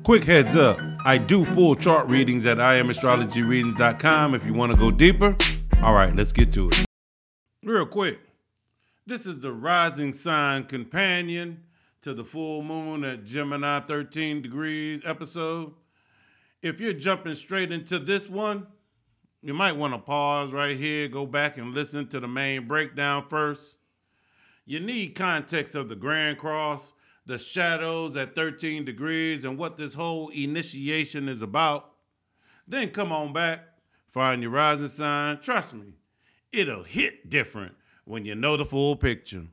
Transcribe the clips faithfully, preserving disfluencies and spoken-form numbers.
Quick heads up, I do full chart readings at I am astrology readings dot com if you want to go deeper. All right, let's get to it. Real quick, this is the rising sign companion to the full moon at Gemini thirteen degrees episode. If you're jumping straight into this one, you might want to pause right here, go back and listen to the main breakdown first. You need context of the Grand Cross, the shadows at thirteen degrees, and what this whole initiation is about. Then come on back, find your rising sign. Trust me, it'll hit different when you know the full picture.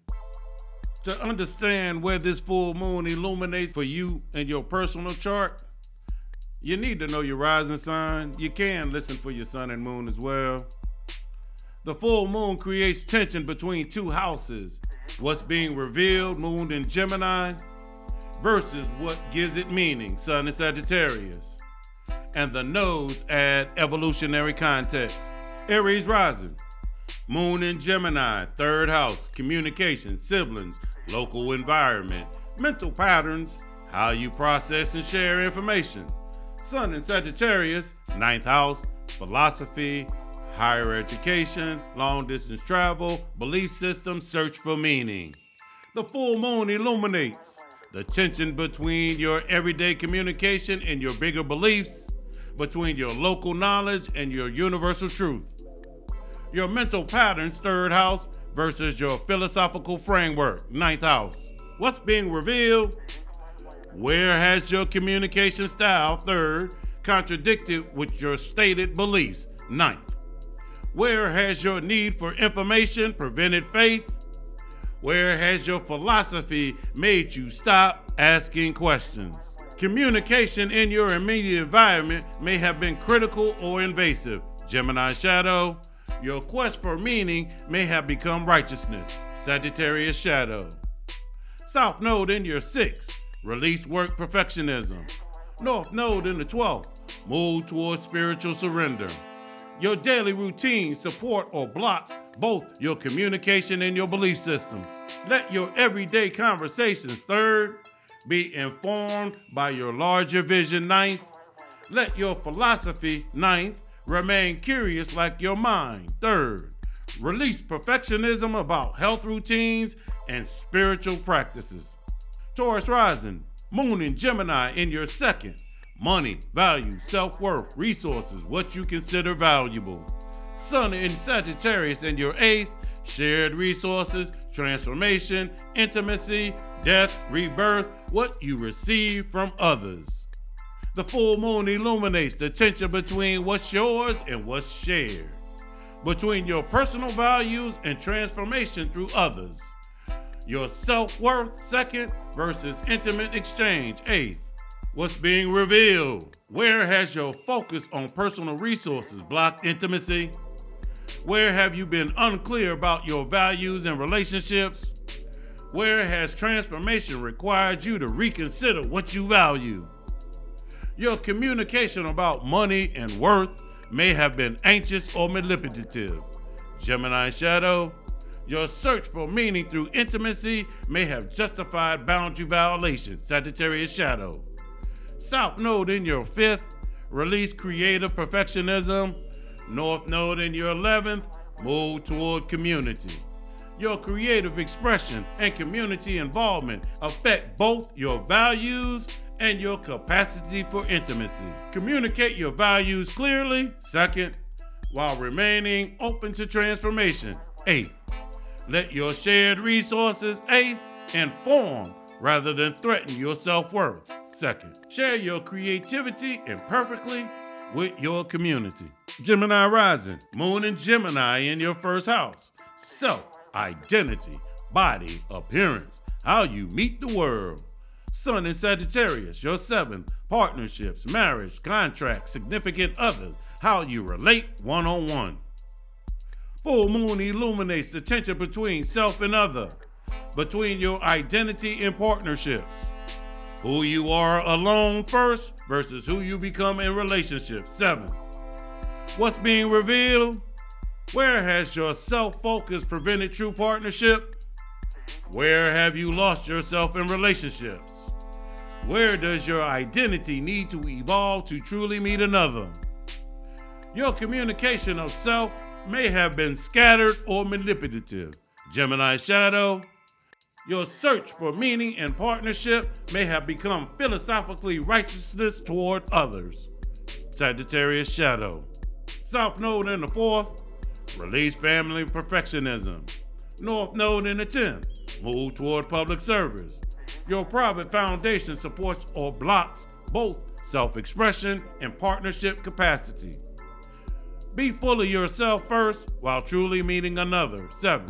To understand where this full moon illuminates for you and your personal chart, you need to know your rising sign. You can listen for your sun and moon as well. The full moon creates tension between two houses. What's being revealed, moon in Gemini, versus what gives it meaning, sun in Sagittarius. And the nodes add evolutionary context. Aries rising, moon in Gemini, third house, communication, siblings, local environment, mental patterns, how you process and share information. Sun in Sagittarius, ninth house, philosophy, higher education, long distance travel, belief system, search for meaning. The full moon illuminates the tension between your everyday communication and your bigger beliefs, between your local knowledge and your universal truth. Your mental patterns, third house, versus your philosophical framework, ninth house. What's being revealed? Where has your communication style, third, contradicted with your stated beliefs, ninth? Where has your need for information prevented faith? Where has your philosophy made you stop asking questions? Communication in your immediate environment may have been critical or invasive, Gemini shadow. Your quest for meaning may have become righteousness, Sagittarius shadow. South node in your sixth, release work perfectionism. North node in the twelfth, move towards spiritual surrender. Your daily routines support or block both your communication and your belief systems. Let your everyday conversations, third, be informed by your larger vision, ninth. Let your philosophy, ninth, remain curious like your mind, third. Release perfectionism about health routines and spiritual practices. Taurus rising, moon in Gemini in your second. Money, value, self-worth, resources, what you consider valuable. Sun in Sagittarius in your eighth. Shared resources, transformation, intimacy, death, rebirth, what you receive from others. The full moon illuminates the tension between what's yours and what's shared, between your personal values and transformation through others. Your self-worth, second, versus intimate exchange, eighth. What's being revealed? Where has your focus on personal resources blocked intimacy? Where have you been unclear about your values and relationships? Where has transformation required you to reconsider what you value? Your communication about money and worth may have been anxious or manipulative, Gemini shadow. Your search for meaning through intimacy may have justified boundary violations, Sagittarius shadow. South node in your fifth, release creative perfectionism. North node in your eleventh, move toward community. Your creative expression and community involvement affect both your values and your capacity for intimacy. Communicate your values clearly, second, while remaining open to transformation, eighth. Let your shared resources, eighth, inform rather than threaten your self-worth, second. Share your creativity imperfectly with your community. Gemini rising, moon in Gemini in your first house. Self, identity, body, appearance, how you meet the world. Sun in Sagittarius, your seventh, partnerships, marriage, contracts, significant others, how you relate one-on-one. Full moon illuminates the tension between self and other, between your identity and partnerships. Who you are alone first versus who you become in relationships, seven. What's being revealed? Where has your self-focus prevented true partnership? Where have you lost yourself in relationships? Where does your identity need to evolve to truly meet another? Your communication of self may have been scattered or manipulative. Gemini Shadow. Your search for meaning and partnership may have become philosophically righteousness toward others. Sagittarius Shadow. South Node in the fourth. Release family perfectionism. North Node in the tenth. Move toward public service. Your private foundation supports or blocks both self-expression and partnership capacity. Be full of yourself first while truly meeting another. Seven.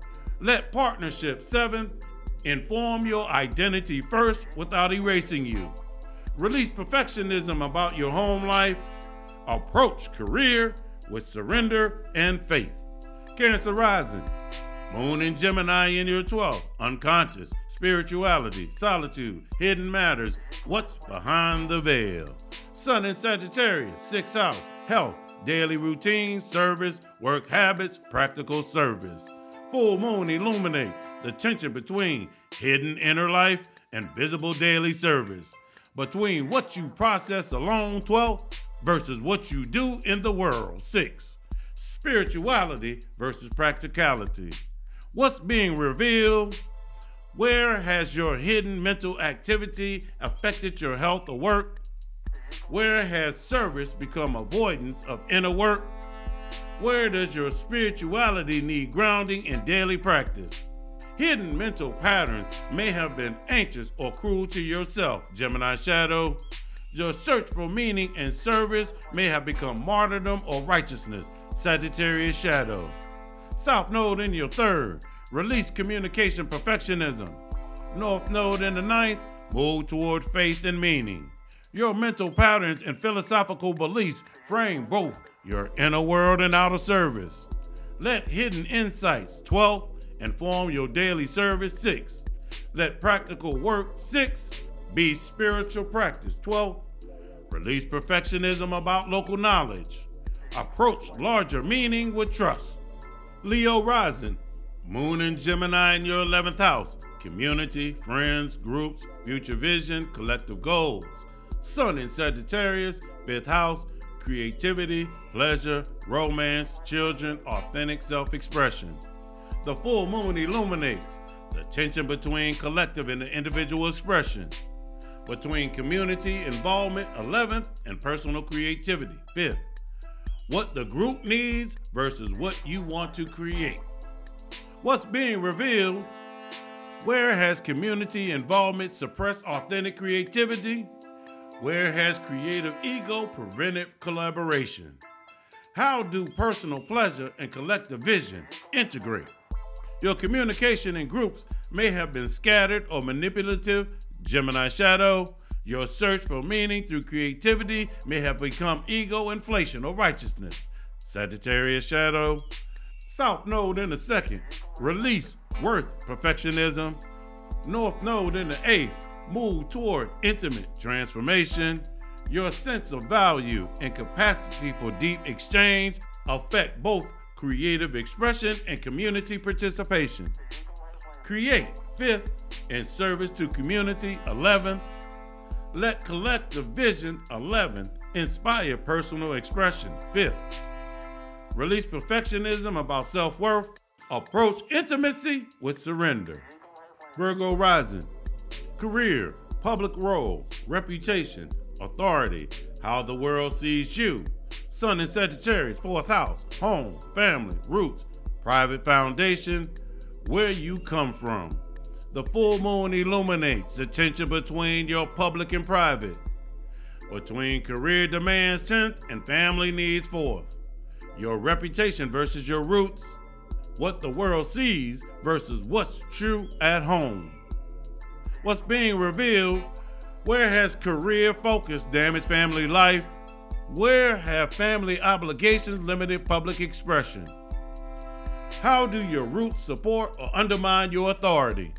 Let partnership, seven, inform your identity first without erasing you. Release perfectionism about your home life. Approach career with surrender and faith. Cancer rising. Moon and Gemini in your twelfth. Unconscious, spirituality, solitude, hidden matters, what's behind the veil. Sun in Sagittarius, sixth house, health, daily routines, service, work habits, practical service. Full moon illuminates the tension between hidden inner life and visible daily service. Between what you process alone, twelfth, versus what you do in the world, six. Spirituality versus practicality. What's being revealed? Where has your hidden mental activity affected your health or work? Where has service become avoidance of inner work? Where does your spirituality need grounding in daily practice? Hidden mental patterns may have been anxious or cruel to yourself, Gemini Shadow. Your search for meaning and service may have become martyrdom or righteousness, Sagittarius Shadow. South Node in your third, release communication perfectionism. North Node in the ninth, move toward faith and meaning. Your mental patterns and philosophical beliefs frame both your inner world and outer service. Let hidden insights, twelfth, inform your daily service, six. Let practical work, six, be spiritual practice, twelfth. Release perfectionism about local knowledge. Approach larger meaning with trust. Leo rising, Moon and Gemini in your eleventh house. Community, friends, groups, future vision, collective goals. Sun in Sagittarius, fifth house. Creativity, pleasure, romance, children, authentic self-expression. The full moon illuminates the tension between collective and individual expression, between community involvement, eleventh, and personal creativity, fifth. What the group needs versus what you want to create. What's being revealed? Where has community involvement suppressed authentic creativity? Where has creative ego prevented collaboration? How do personal pleasure and collective vision integrate? Your communication in groups may have been scattered or manipulative, Gemini Shadow. Your search for meaning through creativity may have become ego inflation or righteousness, Sagittarius Shadow. South Node in the second, release worth perfectionism. North Node in the eighth, move toward intimate transformation. Your sense of value and capacity for deep exchange affect both creative expression and community participation. Create, fifth, in service to community, eleven. Let collective vision, eleven, inspire personal expression, fifth. Release perfectionism about self-worth. Approach intimacy with surrender. Virgo rising, career, public role, reputation, authority, how the world sees you. Sun in Sagittarius, fourth house, home, family, roots, private foundation, where you come from. The full moon illuminates the tension between your public and private, between career demands, tenth, and family needs, fourth. Your reputation versus your roots, what the world sees versus what's true at home. What's being revealed? Where has career focus damaged family life? Where have family obligations limited public expression? How do your roots support or undermine your authority?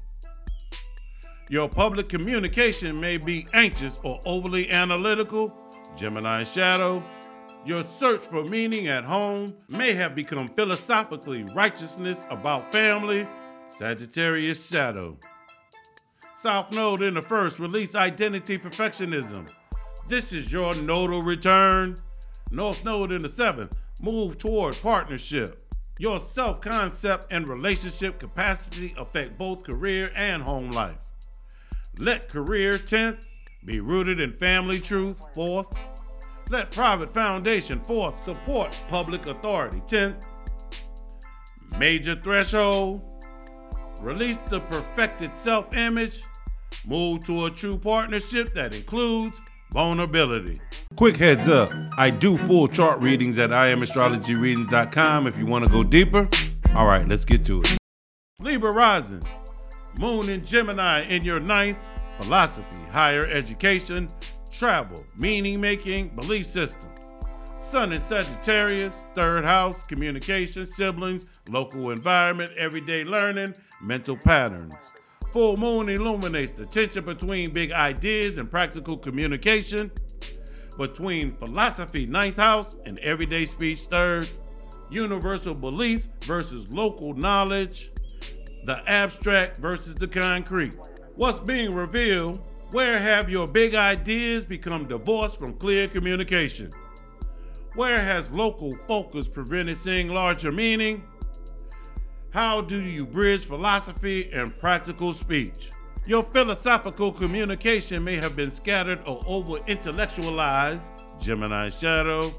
Your public communication may be anxious or overly analytical, Gemini Shadow. Your search for meaning at home may have become philosophically righteousness about family, Sagittarius Shadow. South Node in the first, release identity perfectionism. This is your nodal return. North Node in the seventh, move toward partnership. Your self-concept and relationship capacity affect both career and home life. Let career, tenth, be rooted in family truth, fourth. Let private foundation, fourth, support public authority, tenth. Major threshold, release the perfected self-image, move to a true partnership that includes vulnerability. Quick heads up, I do full chart readings at I am astrology readings dot com if you want to go deeper. All right, let's get to it. Libra rising, moon in Gemini in your ninth, philosophy, higher education, travel, meaning making, belief systems. Sun in Sagittarius, third house, communication, siblings, local environment, everyday learning, mental patterns. Full moon illuminates the tension between big ideas and practical communication, between philosophy, ninth house, and everyday speech, third. Universal beliefs versus local knowledge, the abstract versus the concrete. What's being revealed? Where have your big ideas become divorced from clear communication? Where has local focus prevented seeing larger meaning? How do you bridge philosophy and practical speech? Your philosophical communication may have been scattered or over-intellectualized, Gemini shadow.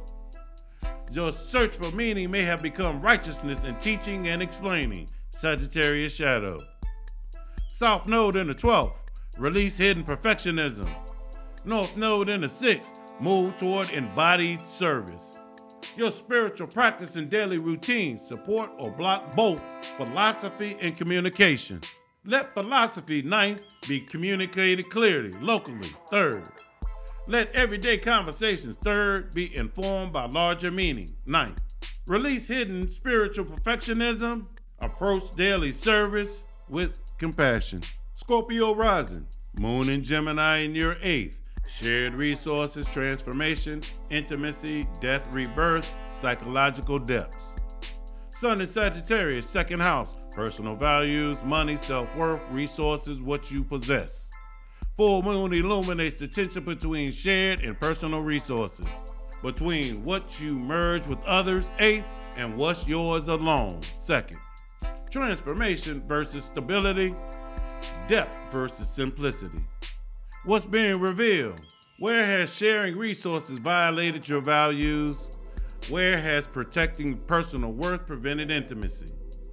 Your search for meaning may have become righteousness in teaching and explaining, Sagittarius shadow. South Node in the twelfth, release hidden perfectionism. North Node in the sixth, move toward embodied service. Your spiritual practice and daily routines support or block both philosophy and communication. Let philosophy, ninth, be communicated clearly, locally, third. Let everyday conversations, third, be informed by larger meaning, ninth. Release hidden spiritual perfectionism, approach daily service with compassion. Scorpio rising, moon in Gemini in your eighth. Shared resources, transformation, intimacy, death, rebirth, psychological depths. Sun in Sagittarius, second house, personal values, money, self-worth, resources, what you possess. Full moon illuminates the tension between shared and personal resources, between what you merge with others, eighth, and what's yours alone, second. Transformation versus stability, depth versus simplicity. What's being revealed? Where has sharing resources violated your values? Where has protecting personal worth prevented intimacy?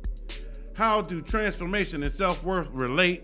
How do transformation and self-worth relate?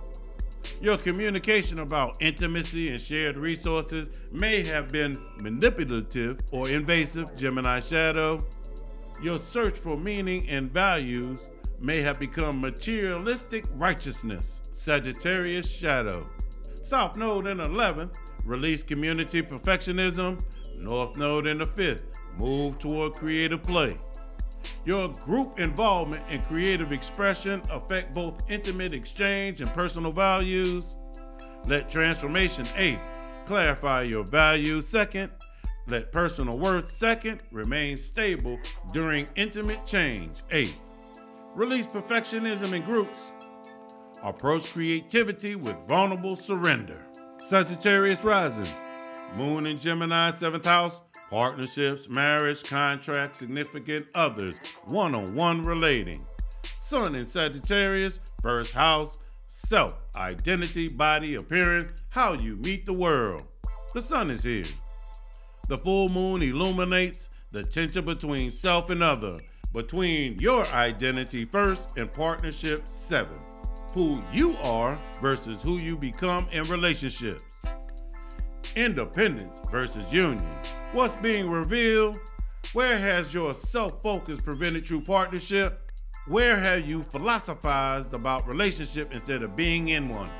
Your communication about intimacy and shared resources may have been manipulative or invasive, Gemini shadow. Your search for meaning and values may have become materialistic righteousness, Sagittarius shadow. South Node in the eleventh, release community perfectionism. North Node in the fifth, move toward creative play. Your group involvement and creative expression affect both intimate exchange and personal values. Let transformation, eighth, clarify your values, second. Let personal worth, second, remain stable during intimate change, eighth. Release perfectionism in groups. Approach creativity with vulnerable surrender. Sagittarius rising, moon in Gemini, seventh house, partnerships, marriage, contracts, significant others, one-on-one relating. Sun in Sagittarius, first house, self, identity, body, appearance, how you meet the world. The sun is here. The full moon illuminates the tension between self and other, between your identity first and partnership seven. Who you are versus who you become in relationships. Independence versus union. What's being revealed? Where has your self-focus prevented true partnership? Where have you philosophized about relationship instead of being in one?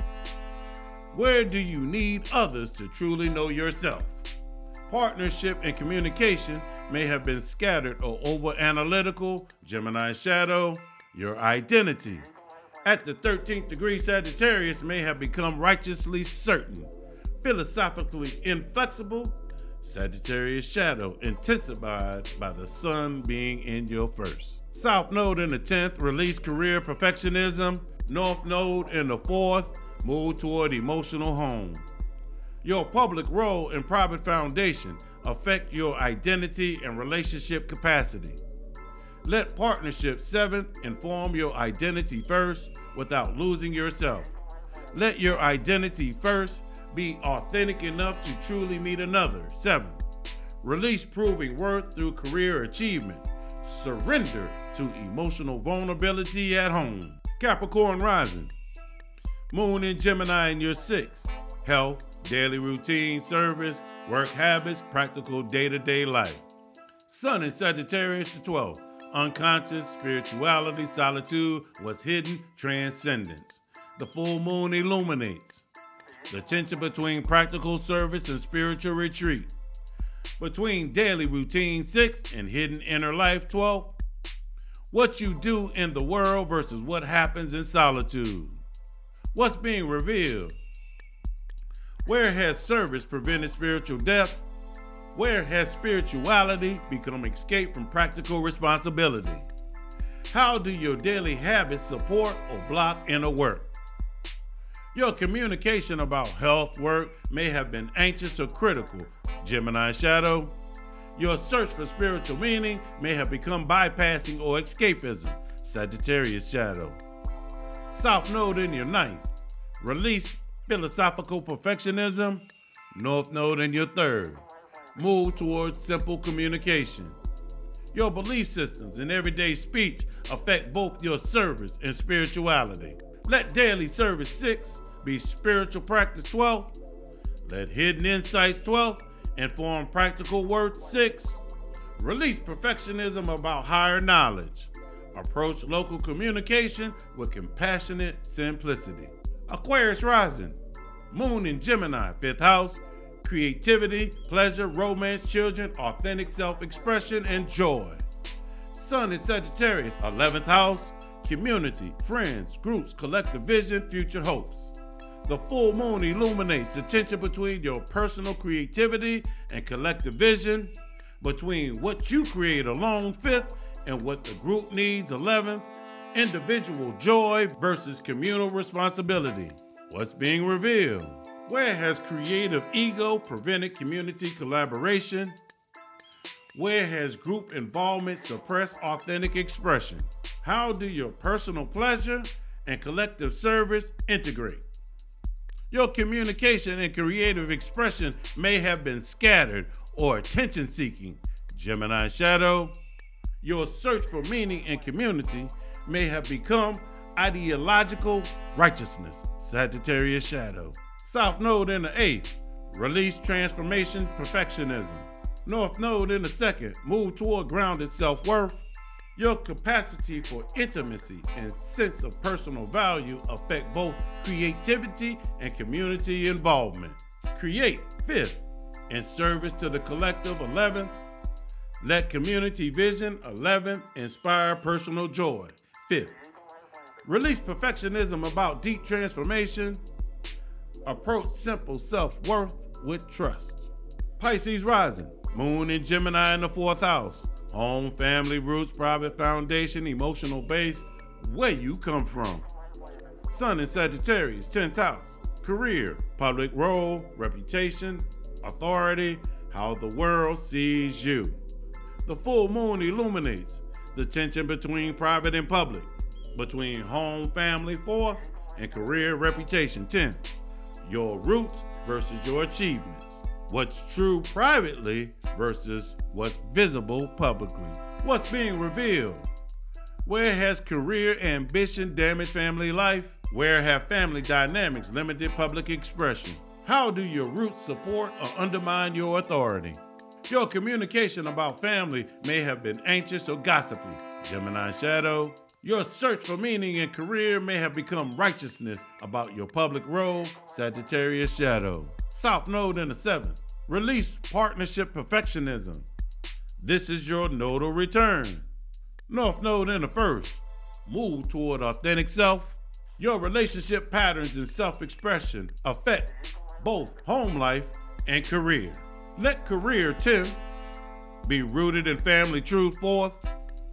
Where do you need others to truly know yourself? Partnership and communication may have been scattered or over-analytical, Gemini shadow, your identity. At the thirteenth degree, Sagittarius may have become righteously certain, philosophically inflexible, Sagittarius shadow, intensified by the sun being in your first. South Node in the tenth, release career perfectionism. North Node in the fourth, move toward emotional home. Your public role and private foundation affect your identity and relationship capacity. Let partnership seventh inform your identity first without losing yourself. Let your identity first be authentic enough to truly meet another. Seven, release proving worth through career achievement. Surrender to emotional vulnerability at home. Capricorn rising. Moon in Gemini in your sixth. Health, daily routine, service, work habits, practical day-to-day life. Sun in Sagittarius to twelve. Unconscious, spirituality, solitude, what's hidden, transcendence. The full moon illuminates the tension between practical service and spiritual retreat. Between daily routine six and hidden inner life twelve. What you do in the world versus what happens in solitude. What's being revealed? Where has service prevented spiritual death? Where has spirituality become escape from practical responsibility? How do your daily habits support or block inner work? Your communication about health work may have been anxious or critical, Gemini shadow. Your search for spiritual meaning may have become bypassing or escapism, Sagittarius shadow. South node in your ninth. Release philosophical perfectionism, North node in your third. Move towards simple communication. Your belief systems and everyday speech affect both your service and spirituality. Let daily service six be spiritual practice twelve. Let hidden insights twelve inform practical work six. Release perfectionism about higher knowledge. Approach local communication with compassionate simplicity. Aquarius rising. Moon in Gemini, fifth house. Creativity, pleasure, romance, children, authentic self-expression, and joy. Sun in Sagittarius, eleventh house. Community, friends, groups, collective vision, future hopes. The full moon illuminates the tension between your personal creativity and collective vision, between what you create alone, fifth, and what the group needs, eleventh. Individual joy versus communal responsibility. What's being revealed? Where has creative ego prevented community collaboration? Where has group involvement suppressed authentic expression? How do your personal pleasure and collective service integrate? Your communication and creative expression may have been scattered or attention-seeking, Gemini shadow. Your search for meaning and community may have become ideological righteousness, Sagittarius shadow. South node in the eighth, release transformation, perfectionism. North node in the second, move toward grounded self-worth. Your capacity for intimacy and sense of personal value affect both creativity and community involvement. Create, fifth, in service to the collective, eleventh. Let community vision, eleventh, inspire personal joy, fifth. Release perfectionism about deep transformation. Approach simple self-worth with trust. Pisces rising. Moon in Gemini in the fourth house. Home, family, roots, private foundation, emotional base. Where you come from. Sun in Sagittarius, tenth house. Career, public role, reputation, authority, how the world sees you. The full moon illuminates the tension between private and public, between home, family, fourth, and career, reputation, tenth. Your roots versus your achievements. What's true privately versus what's visible publicly. What's being revealed? Where has career ambition damaged family life? Where have family dynamics limited public expression? How do your roots support or undermine your authority? Your communication about family may have been anxious or gossipy, Gemini shadow. Your search for meaning and career may have become righteousness about your public role, Sagittarius shadow. South node in the seventh. Release partnership perfectionism. This is your nodal return. North node in the first. Move toward authentic self. Your relationship patterns and self-expression affect both home life and career. Let career, ten, be rooted in family truth, fourth.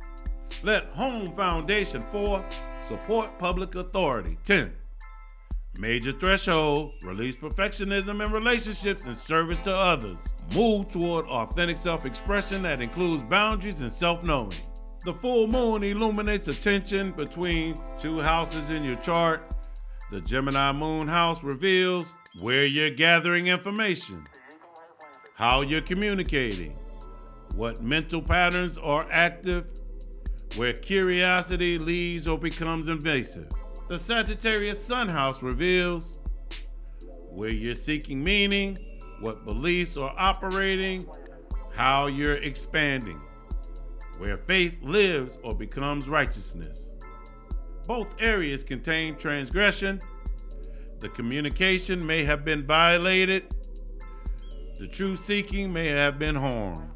Let home foundation, fourth, support public authority, ten. Major threshold, release perfectionism in relationships and service to others. Move toward authentic self-expression that includes boundaries and self-knowing. The full moon illuminates a tension between two houses in your chart. The Gemini moon house reveals where you're gathering information, how you're communicating, what mental patterns are active, where curiosity leads or becomes invasive. The Sagittarius sun house reveals where you're seeking meaning, what beliefs are operating, how you're expanding, where faith lives or becomes righteousness. Both areas contain transgression. The communication may have been violated. The truth seeking may have been harmed.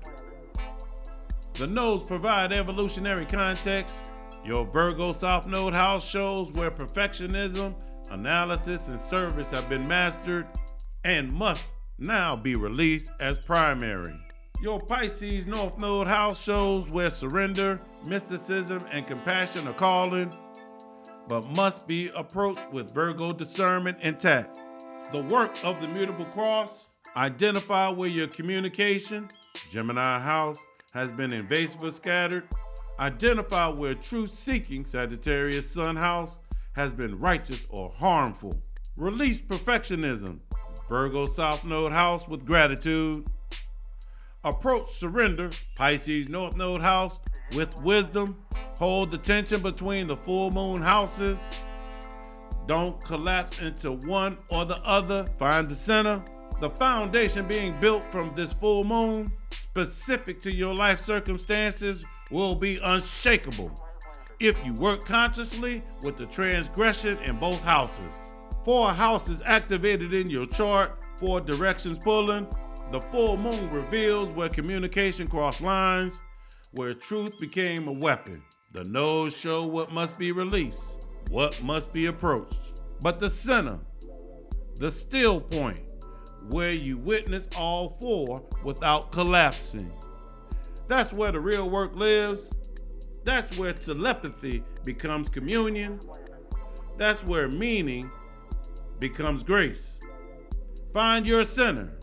The nodes provide evolutionary context. Your Virgo South Node house shows where perfectionism, analysis, and service have been mastered and must now be released as primary. Your Pisces North Node house shows where surrender, mysticism, and compassion are calling, but must be approached with Virgo discernment intact. The work of the mutable cross, identify where your communication, Gemini house, has been invasive or scattered. Identify where truth-seeking, Sagittarius sun house, has been righteous or harmful. Release perfectionism, Virgo South Node house, with gratitude. Approach surrender, Pisces North Node house, with wisdom. Hold the tension between the full moon houses. Don't collapse into one or the other. Find the center. The foundation being built from this full moon, specific to your life circumstances, will be unshakable if you work consciously with the transgression in both houses. Four houses activated in your chart, four directions pulling. The full moon reveals where communication crossed lines, where truth became a weapon. The nodes show what must be released, what must be approached. But the center, the still point, where you witness all four without collapsing. That's where the real work lives. That's where telepathy becomes communion. That's where meaning becomes grace. Find your center.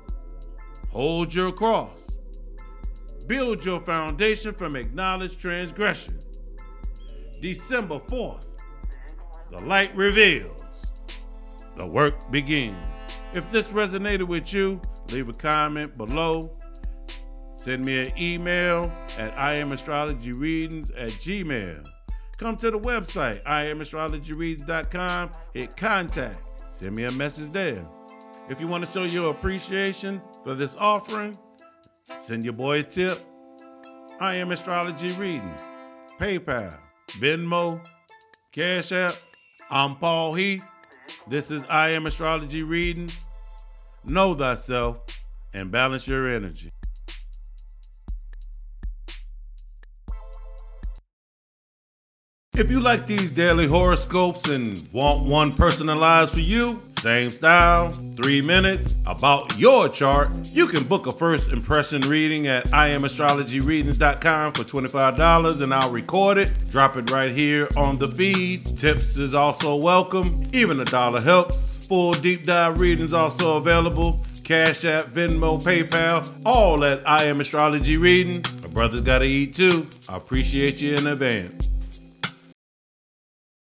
Hold your cross. Build your foundation from acknowledged transgression. December fourth, the light reveals. The work begins. If this resonated with you, leave a comment below. Send me an email at I am astrology readings at gmail. Come to the website, I am astrology readings dot com. Hit contact. Send me a message there. If you want to show your appreciation for this offering, send your boy a tip. I Am Astrology Readings, PayPal, Venmo, Cash App. I'm Paul Heath. This is I Am Astrology Readings. Know thyself and balance your energy. If you like these daily horoscopes and want one personalized for you, same style, three minutes, about your chart, you can book a first impression reading at I am astrology readings dot com for twenty-five dollars and I'll record it, drop it right here on the feed. Tips is also welcome, even a dollar helps. Full deep dive readings also available. Cash App, Venmo, PayPal, all at I Am Astrology Readings. My brother's gotta eat too. I appreciate you in advance.